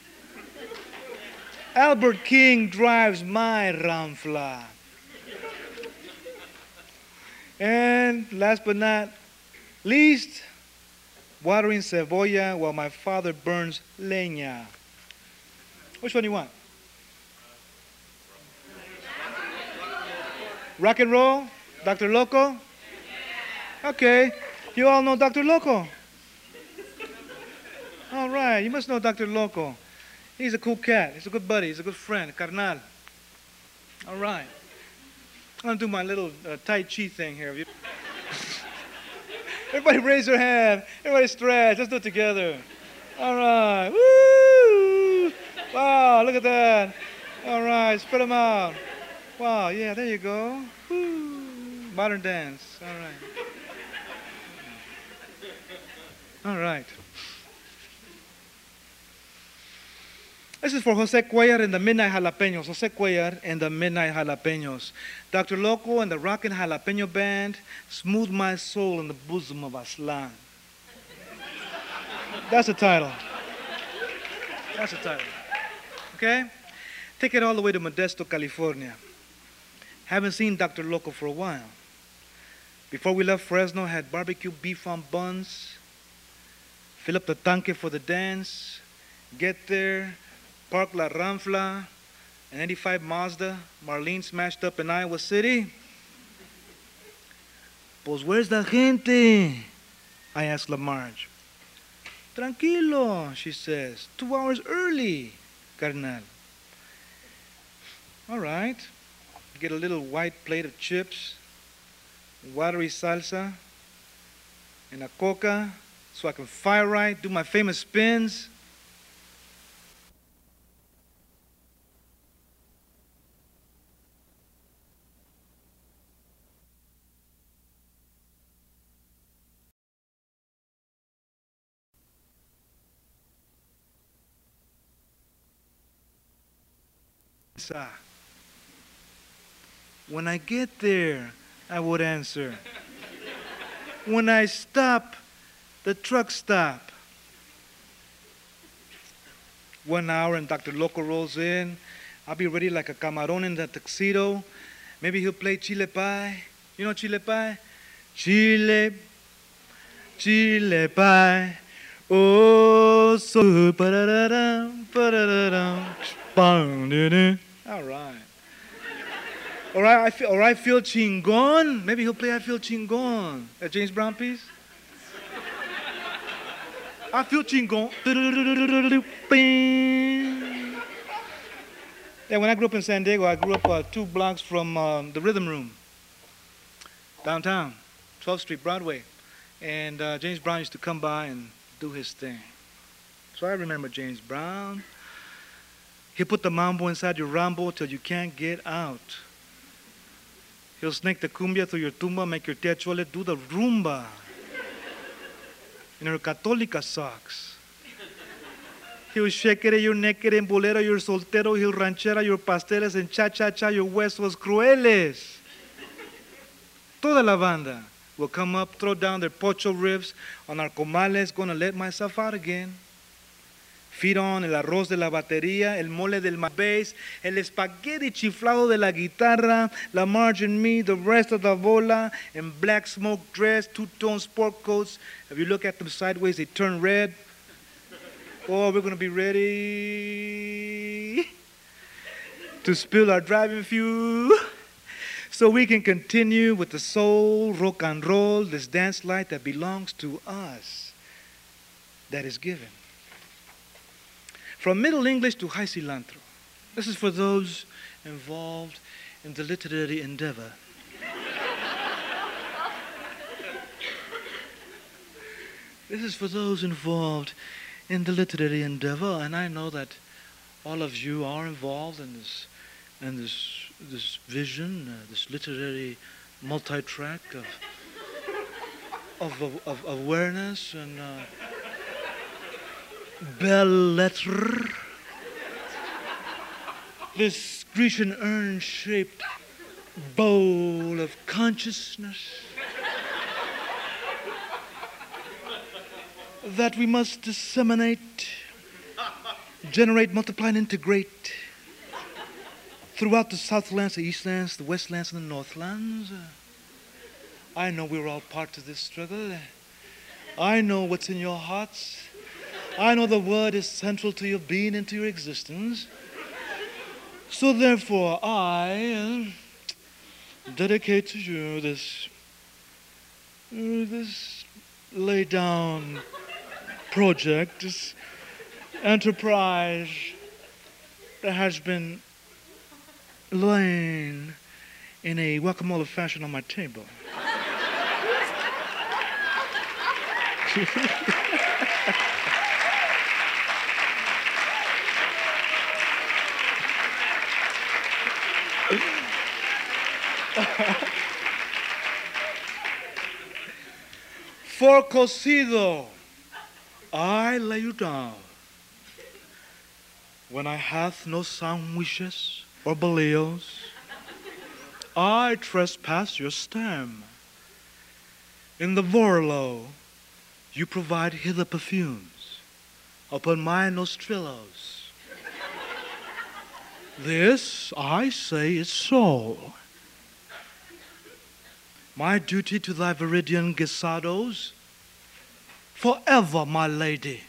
Albert King drives my Ramfla. And last but not least, watering cebolla while my father burns leña. Which one do you want? Rock and roll? Doctor Loco? Okay. You all know Doctor Loco? All right. You must know Doctor Loco. He's a cool cat. He's a good buddy. He's a good friend. Carnal. All right. I'm going to do my little uh, Tai Chi thing here. Everybody raise your hand. Everybody stretch. Let's do it together. All right. Woo! Wow, look at that. All right, spread them out. Wow, yeah, there you go. Woo! Modern dance. All right. All right. This is for Jose Cuellar and the Midnight Jalapenos. Jose Cuellar and the Midnight Jalapenos. Doctor Loco and the Rockin' Jalapeno Band, Smooth My Soul in the Bosom of Aslan. That's the title. That's the title. Okay? Take it all the way to Modesto, California. Haven't seen Doctor Loco for a while. Before we left Fresno, had barbecue beef on buns, fill up the tanque for the dance, get there, park La Ranfla, an eighty-five Mazda, Marlene smashed up in Iowa City. Pues where's the gente? I asked LaMarge. Tranquilo, she says, two hours early, carnal. All right, get a little white plate of chips, watery salsa, and a coca so I can fire right, do my famous spins. When I get there, I would answer. When I stop, the truck stop. One hour and Doctor Loco rolls in. I'll be ready like a camarón in the tuxedo. Maybe he'll play Chile Pie. You know Chile Pie? Chile, Chile Pie. Oh, so ba-da-da-dum, ba-da-da-dum, ba-da-da. All right. All right, I feel, all right, feel chingon. Maybe he'll play I Feel Chingon. That James Brown piece? I feel chingon. Yeah, when I grew up in San Diego, I grew up uh, two blocks from uh, the Rhythm Room, downtown, twelfth Street, Broadway. And uh, James Brown used to come by and do his thing. So I remember James Brown. He'll put the mambo inside your rambo till you can't get out. He'll snake the cumbia through your tumba, make your tia Chole do the rumba in her católica socks. He'll shake it, your naked, and bolero, your soltero, he'll ranchera, your pasteles, and cha-cha-cha, your huesos crueles. Toda la banda will come up, throw down their pocho ribs on our comales, gonna let myself out again. Feed on el arroz de la batería, el mole del bass, el espagueti chiflado de la guitarra, la Marge and me, the rest of the bola, in black smoke dress, two-tone sport coats. If you look at them sideways, they turn red. Oh, we're gonna be ready to spill our driving fuel so we can continue with the soul, rock and roll, this dance light that belongs to us, that is given. From Middle English to High Cilantro. This is for those involved in the literary endeavor. This is for those involved in the literary endeavor, and I know that all of you are involved in this, in this, this vision, uh, this literary multi-track of, of, of, of awareness and uh, belles lettres, this Grecian urn-shaped bowl of consciousness that we must disseminate, generate, multiply, and integrate throughout the Southlands, the Eastlands, the Westlands, and the Northlands. I know we're all part of this struggle. I know what's in your hearts. I know the word is central to your being and to your existence. So therefore, I uh, dedicate to you this, uh, this lay down project, this enterprise that has been laying in a guacamole fashion on my table. For cocido, I lay you down. When I hath no sandwiches or baleos, I trespass your stem. In the Vorlo, you provide hither perfumes upon my nostrillos. This, I say, is so. My duty to thy viridian guesados, forever, my lady.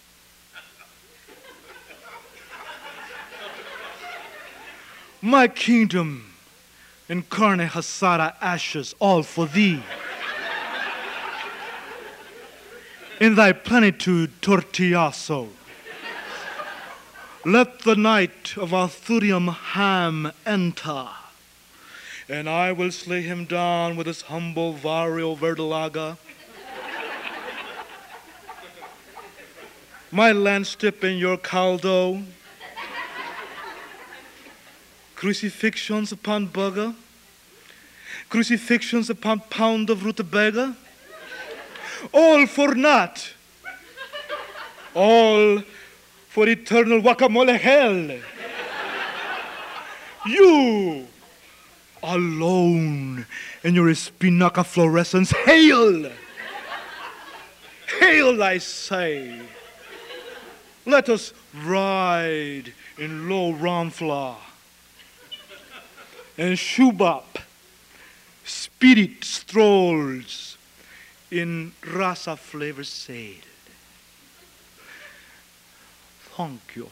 My kingdom in carne asada ashes, all for thee. In thy plenitude, tortillazo, let the knight of Arthurium ham enter, and I will slay him down with his humble vario verdolaga. My lance tip in your caldo, crucifixions upon burger, crucifixions upon pound of rutabaga, all for naught, all for eternal guacamole hell. You, alone in your espinaca fluorescence, hail! Hail, I say! Let us ride in low ronfla and shubap, spirit strolls in rasa flavor sail. Thank you.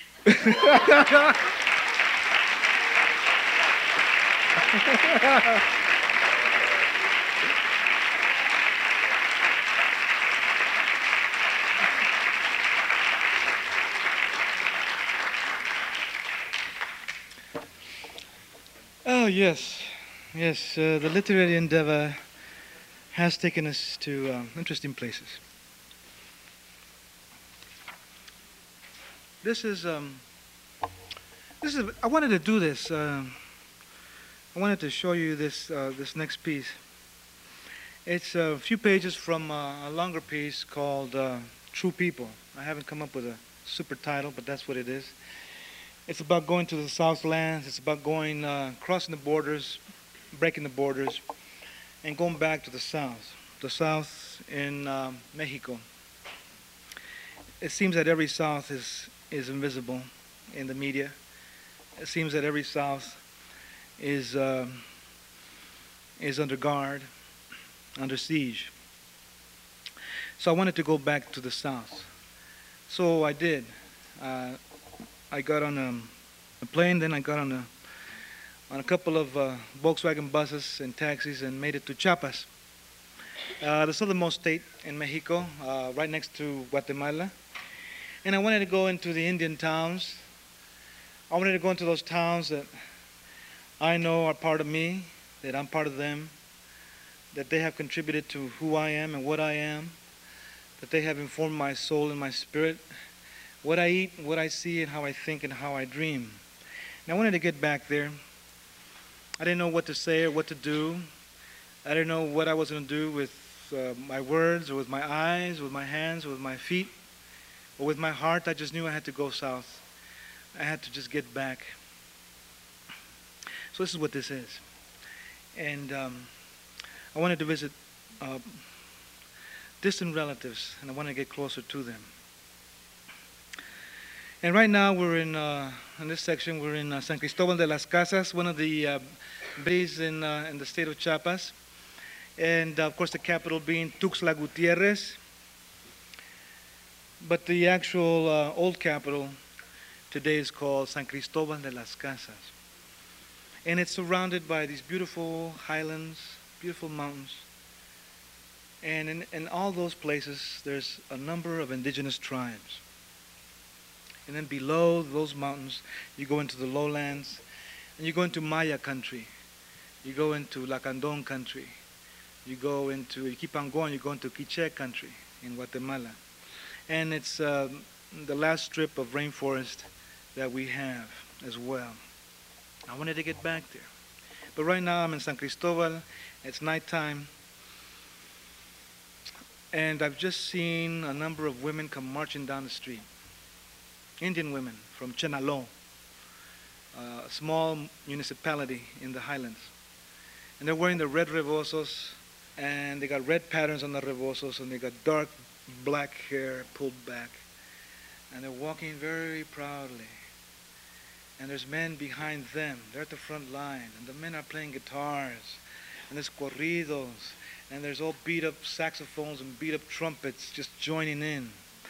Oh, yes. Yes, uh, the literary endeavor has taken us to um, interesting places. This is, um, this is, I wanted to do this. Uh, I wanted to show you this, uh, this next piece. It's a few pages from uh, a longer piece called uh, True People. I haven't come up with a super title, but that's what it is. It's about going to the Southlands. It's about going, uh, crossing the borders, breaking the borders, and going back to the South, the South in um, Mexico. It seems that every South is, is invisible in the media. It seems that every South is, uh, is under guard, under siege. So I wanted to go back to the South. So I did. Uh, I got on a, a plane, then I got on a, on a couple of uh, Volkswagen buses and taxis and made it to Chiapas, uh, the southernmost state in Mexico, uh, right next to Guatemala. And I wanted to go into the Indian towns. I wanted to go into those towns that I know are part of me, that I'm part of them, that they have contributed to who I am and what I am, that they have informed my soul and my spirit, what I eat, what I see, and how I think and how I dream. And I wanted to get back there. I didn't know what to say or what to do. I didn't know what I was going to do with uh, my words or with my eyes, with my hands, or with my feet, or with my heart. I just knew I had to go south. I had to just get back. So this is what this is. And um, I wanted to visit uh, distant relatives, and I wanted to get closer to them. And right now we're in, uh, in this section, we're in uh, San Cristobal de las Casas, one of the uh, bays in, uh, in the state of Chiapas. And uh, of course the capital being Tuxtla Gutierrez. But the actual uh, old capital today is called San Cristobal de las Casas. And it's surrounded by these beautiful highlands, beautiful mountains. And in, in all those places, there's a number of indigenous tribes. And then below those mountains, you go into the lowlands, and you go into Maya country. You go into Lacandon country. You go into, you keep on going, you go into Quiche country. in Guatemala. And it's uh, the last strip of rainforest that we have as well. I wanted to get back there. But right now I'm in San Cristobal. It's nighttime. And I've just seen a number of women come marching down the street. Indian women from Chenaló, a small municipality in the highlands. And they're wearing the red rebosos, and they got red patterns on the rebosos, and they got dark black hair pulled back. And they're walking very proudly. And there's men behind them. They're at the front line, and the men are playing guitars, and there's corridos, and there's all beat up saxophones and beat up trumpets just joining in.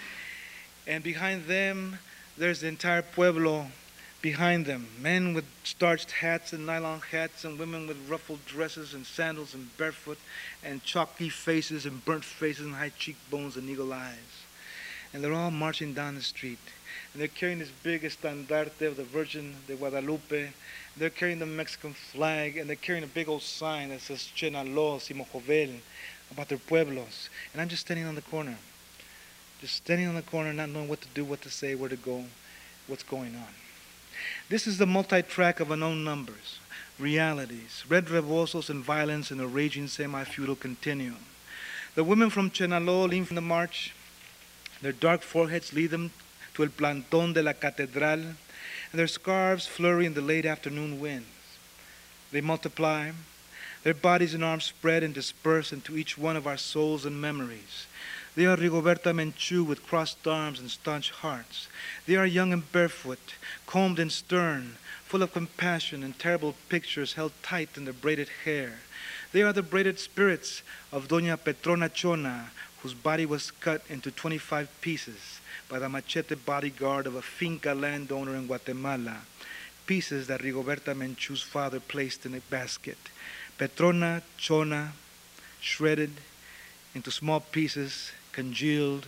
And behind them, there's the entire pueblo behind them. Men with starched hats and nylon hats, and women with ruffled dresses and sandals and barefoot, and chalky faces and burnt faces and high cheekbones and eagle eyes. And they're all marching down the street. And they're carrying this big estandarte of the Virgin de Guadalupe. They're carrying the Mexican flag, and they're carrying a big old sign that says Chenaló, Simojovel, about their pueblos. And I'm just standing on the corner. Just standing on the corner, not knowing what to do, what to say, where to go, what's going on. This is the multi-track of unknown numbers, realities, red rebosos and violence in a raging semi-feudal continuum. The women from Chenaló lean from the march. Their dark foreheads lead them to El Plantón de la Catedral, and their scarves flurry in the late afternoon winds. They multiply, their bodies and arms spread and disperse into each one of our souls and memories. They are Rigoberta Menchú with crossed arms and staunch hearts. They are young and barefoot, combed and stern, full of compassion and terrible pictures held tight in their braided hair. They are the braided spirits of Doña Petrona Chona, whose body was cut into twenty-five pieces by the machete bodyguard of a finca landowner in Guatemala, pieces that Rigoberta Menchú's father placed in a basket. Petrona Chona, shredded into small pieces, congealed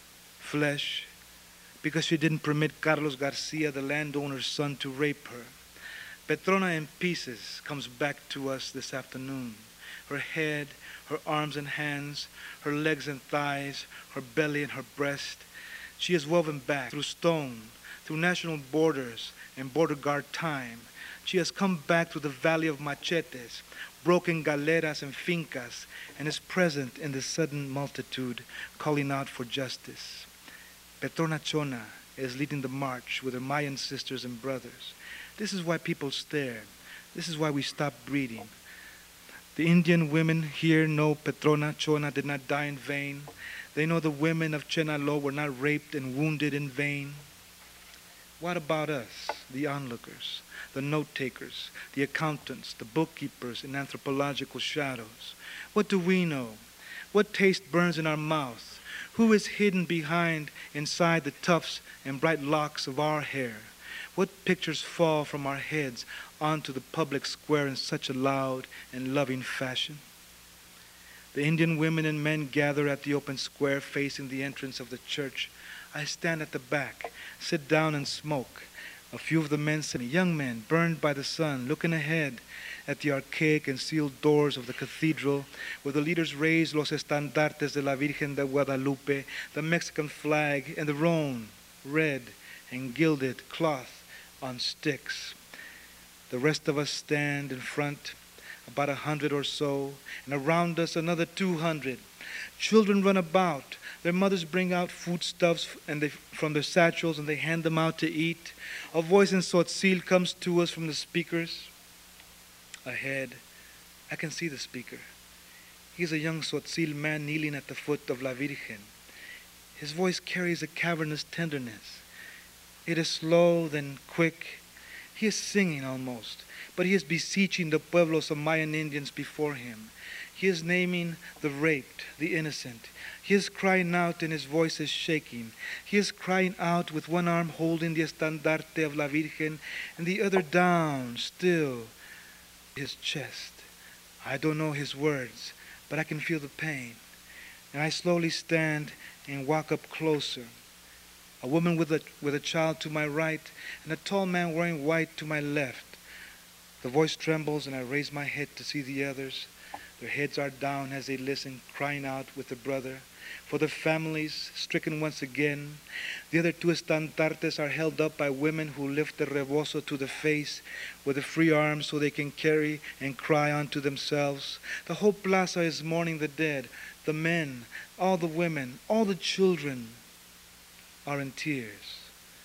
flesh, because she didn't permit Carlos Garcia, the landowner's son, to rape her. Petrona in pieces comes back to us this afternoon. Her head, her arms and hands, her legs and thighs, her belly and her breast. She is woven back through stone, through national borders and border guard time. She has come back through the valley of machetes, broken galeras and fincas, and is present in the sudden multitude calling out for justice. Petrona Chona is leading the march with her Mayan sisters and brothers. This is why people stare. This is why we stop breathing. The Indian women here know Petrona Chona did not die in vain. They know the women of Chenaló were not raped and wounded in vain. What about us, the onlookers, the note-takers, the accountants, the bookkeepers in anthropological shadows? What do we know? What taste burns in our mouth? Who is hidden behind, inside the tufts and bright locks of our hair? What pictures fall from our heads onto the public square in such a loud and loving fashion? The Indian women and men gather at the open square facing the entrance of the church. I stand at the back, sit down and smoke. A few of the men, young men, burned by the sun, looking ahead at the archaic and sealed doors of the cathedral, where the leaders raise los estandartes de la Virgen de Guadalupe, the Mexican flag, and the roan, red and gilded cloth on sticks. The rest of us stand in front, about a hundred or so, and around us another two hundred. Children run about. Their mothers bring out foodstuffs and they, from their satchels, and they hand them out to eat. A voice in Tzotzil comes to us from the speakers. Ahead, I can see the speaker. He's a young Tzotzil man kneeling at the foot of La Virgen. His voice carries a cavernous tenderness. It is slow, then quick. He is singing almost, but he is beseeching the pueblos of Mayan Indians before him. He is naming the raped, the innocent. He is crying out and his voice is shaking. He is crying out with one arm holding the estandarte of La Virgen and the other down, still, his chest. I don't know his words, but I can feel the pain. And I slowly stand and walk up closer. A woman with a, with a child to my right, and a tall man wearing white to my left. The voice trembles, and I raise my head to see the others. Their heads are down as they listen, crying out with the brother. for the families stricken once again. The other two estandartes are held up by women who lift the rebozo to the face with the free arms so they can carry and cry unto themselves. The whole plaza is mourning the dead. The men, all the women, all the children are in tears.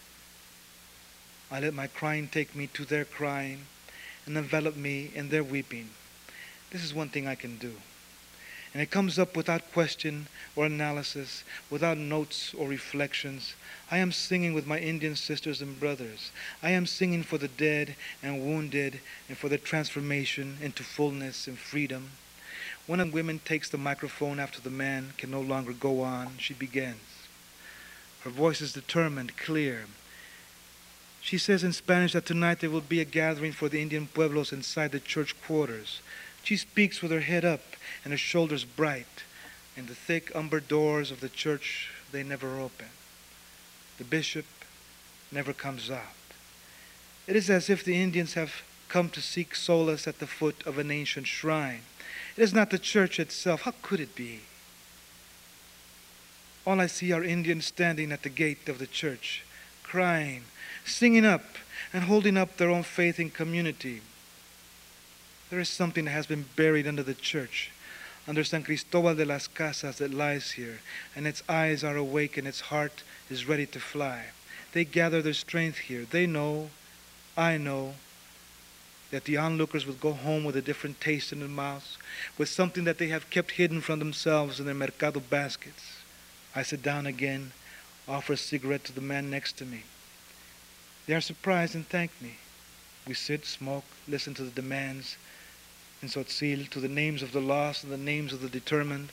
I let my crying take me to their crying and envelop me in their weeping. This is one thing I can do. And it comes up without question or analysis, without notes or reflections. I am singing with my Indian sisters and brothers. I am singing for the dead and wounded and for the transformation into fullness and freedom. When a woman takes the microphone after the man can no longer go on, she begins. Her voice is determined, clear. She says in Spanish that tonight there will be a gathering for the Indian pueblos inside the church quarters. She speaks with her head up and her shoulders bright. In the thick umber doors of the church, they never open. The bishop never comes out. It is as if the Indians have come to seek solace at the foot of an ancient shrine. It is not the church itself. How could it be? All I see are Indians standing at the gate of the church, crying, singing up, and holding up their own faith in community. There is something that has been buried under the church, under San Cristobal de las Casas that lies here, and its eyes are awake and its heart is ready to fly. They gather their strength here. They know, I know, that the onlookers will go home with a different taste in their mouths, with something that they have kept hidden from themselves in their mercado baskets. I sit down again, offer a cigarette to the man next to me. They are surprised and thank me. We sit, smoke, listen to the demands in Tzotzil, to the names of the lost and the names of the determined.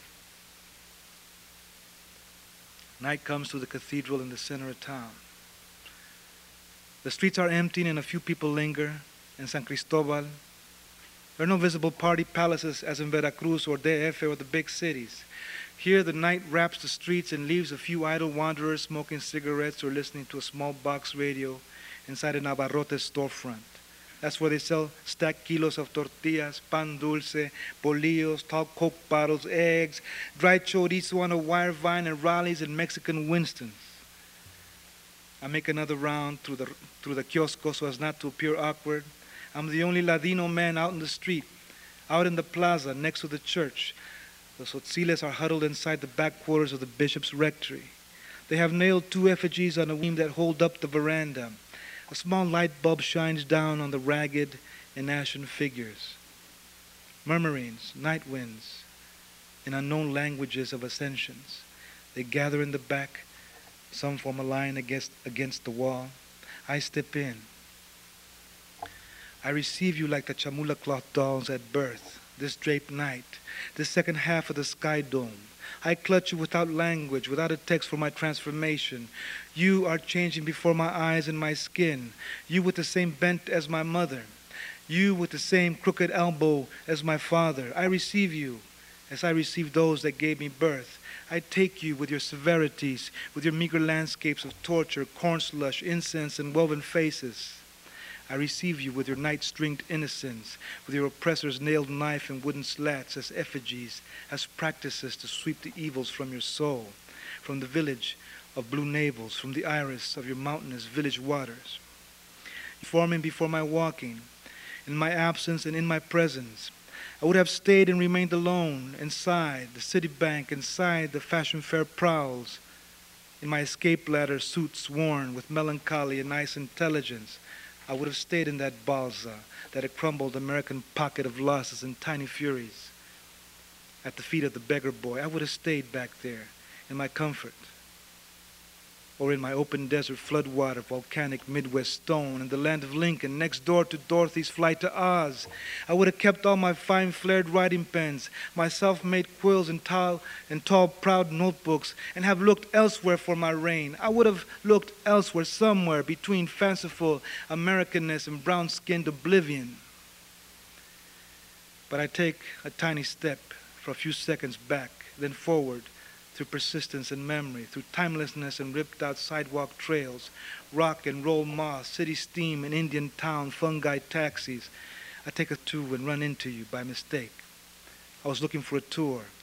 Night comes to the cathedral in the center of town. The streets are empty and a few people linger in San Cristobal. There are no visible party palaces as in Veracruz or D F or the big cities. Here the night wraps the streets and leaves a few idle wanderers smoking cigarettes or listening to a small box radio inside a Navarrote storefront. That's where they sell stacked kilos of tortillas, pan dulce, bolillos, tall Coke bottles, eggs, dried chorizo on a wire vine, and Raleighs and Mexican Winstons. I make another round through the, through the kiosco so as not to appear awkward. I'm the only Ladino man out in the street, out in the plaza next to the church. The Tzotziles are huddled inside the back quarters of the bishop's rectory. They have nailed two effigies on a beam that hold up the veranda. A small light bulb shines down on the ragged and ashen figures. Murmurings, night winds, in unknown languages of ascensions. They gather in the back. Some form a line against, against the wall. I step in. I receive you like the chamula cloth dolls at birth, this draped night, this second half of the sky dome. I clutch you without language, without a text for my transformation. You are changing before my eyes and my skin. You with the same bent as my mother. You with the same crooked elbow as my father. I receive you as I receive those that gave me birth. I take you with your severities, with your meager landscapes of torture, corn slush, incense, and woven faces. I receive you with your night-stringed innocence, with your oppressor's nailed knife and wooden slats as effigies, as practices to sweep the evils from your soul, from the village of blue navels, from the iris of your mountainous village waters. Forming before my walking, in my absence and in my presence, I would have stayed and remained alone, inside the city bank, inside the fashion fair prowls, in my escape ladder suits worn with melancholy and nice intelligence. I would have stayed in that balsa, that a crumbled American pocket of losses and tiny furies. At the feet of the beggar boy, I would have stayed back there in my comfort. Or in my open desert floodwater, volcanic Midwest stone, in the land of Lincoln, next door to Dorothy's flight to Oz. I would have kept all my fine flared writing pens, my self-made quills and tall, and tall, proud notebooks, and have looked elsewhere for my reign. I would have looked elsewhere, somewhere between fanciful Americanness and brown-skinned oblivion. But I take a tiny step for a few seconds back, then forward, through persistence and memory, through timelessness and ripped-out sidewalk trails, rock and roll moss, city steam and Indian town, fungi taxis. I take a two and run into you by mistake. I was looking for a tour,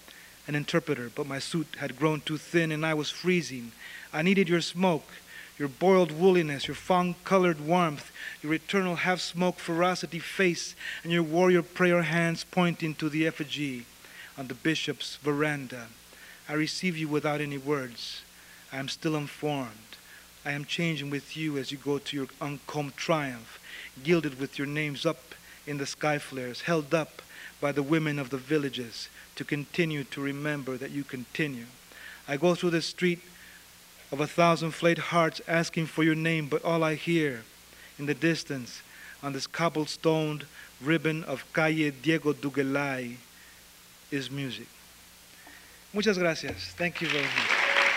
an interpreter, but my suit had grown too thin and I was freezing. I needed your smoke, your boiled woolliness, your fawn-colored warmth, your eternal half-smoked ferocity face, and your warrior prayer hands pointing to the effigy on the bishop's veranda. I receive you without any words. I am still informed. I am changing with you as you go to your uncombed triumph, gilded with your names up in the sky flares, held up by the women of the villages to continue to remember that you continue. I go through the street of a thousand flayed hearts asking for your name, but all I hear in the distance on this cobblestoned ribbon of Calle Diego Dugelay is music. Muchas gracias. Thank you very much.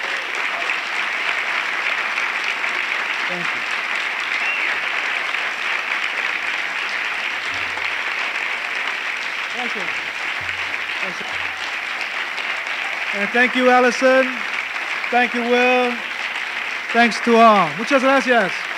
Thank you. Thank you. Thank you. And thank you, Allison. Thank you, Will. Thanks to all. Muchas gracias.